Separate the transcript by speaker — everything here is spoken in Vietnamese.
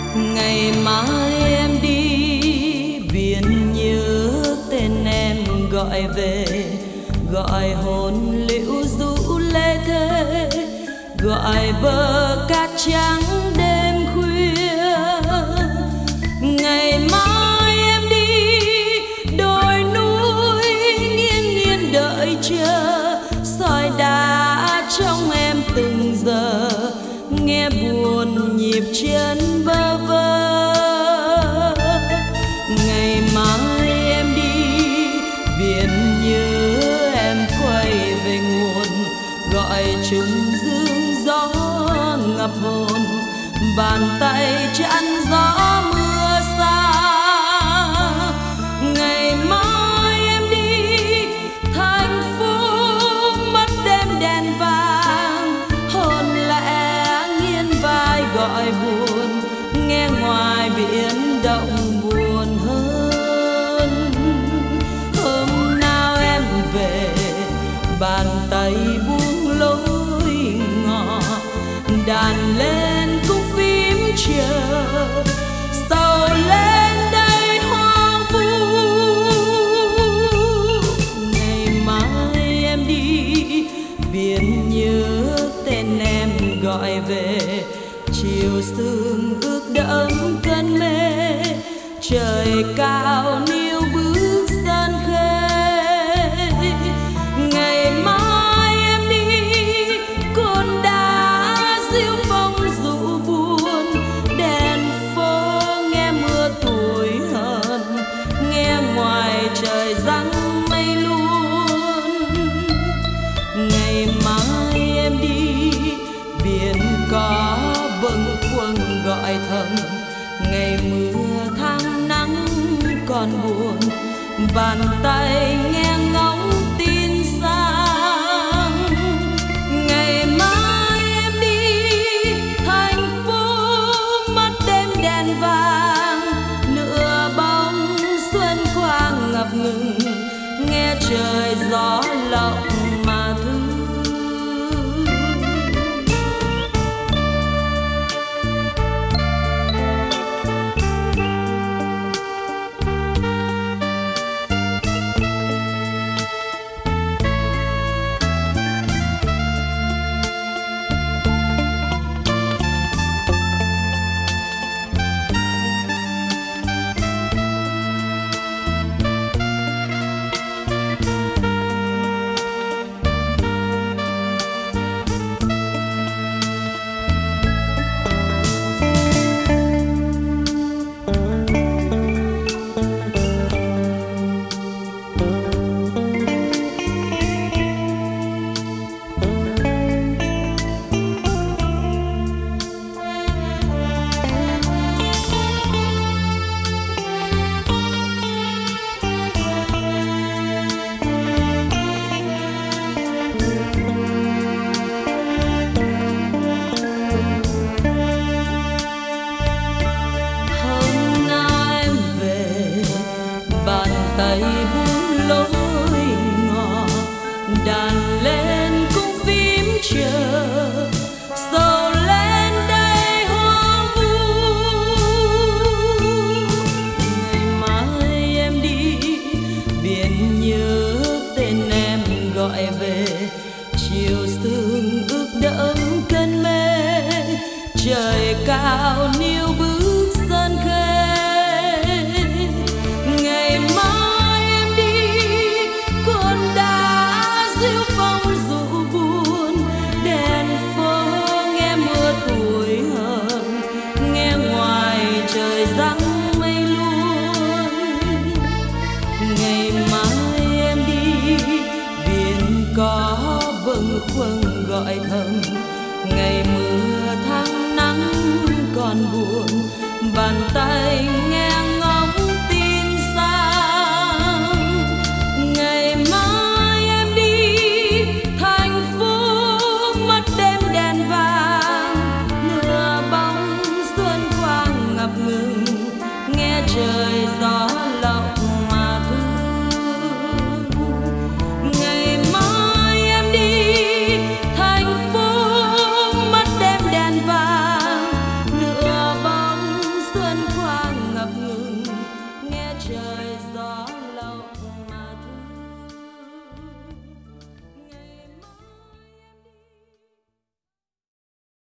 Speaker 1: Ngày mai em đi biển nhớ tên em gọi về, gọi hồn liễu rũ lê thế, gọi bờ cát trắng đêm khuya. Ngày mai em đi đồi núi nghiêng nghiêng đợi chờ, soi đá trong em từng giờ, nghe buồn nhịp chân bơ vơ. Ngày mai em đi biển nhớ em quay về nguồn, gọi trùng dương gió ngập hồn, bàn tay chặn gió mưa xa. Ngày mai em đi thành phố mất đêm đèn vàng, hồn lẽ nghiêng vai gọi buồn, nghe ngoài biển động buồn hơn. Hôm nào em về bàn tay buông lối ngỏ, đàn lên khúc phím chờ, sầu lên đây hoang vu. Ngày mai em đi biển nhớ tên em gọi về, chiều sương ước đẫm cơn mê, trời cao níu bước sơn khê. Ngày mai em đi cồn đá diêu phong dụ buồn, đèn phố nghe mưa tuổi hờn, nghe ngoài trời giăng mây luôn. Ngày mai em đi biển có bâng khuâng gọi thầm, ngày mưa tháng nắng còn buồn, bàn tay nghe ngóng tin sang. Ngày mai em đi thành phố mất đêm đèn vàng, nửa bóng xuân qua ngập ngừng, nghe trời gió lộng mà thương. Tay buông lối ngỏ, đàn lên cung phím chờ, sầu lên đây hoang vu. Ngày mai em đi biển nhớ tên em gọi về, chiều sương ước đẫm cơn mê, trời cao níu bước sơn khê. Ngày mai em đi cồn đá diêu phong dụ buồn, đèn phố nghe mưa tuổi hờn, nghe ngoài trời giăng mây luôn. Ngày mai em đi biển có bâng khuâng gọi thầm, ngày mưa tháng nắng còn buồn, bàn tay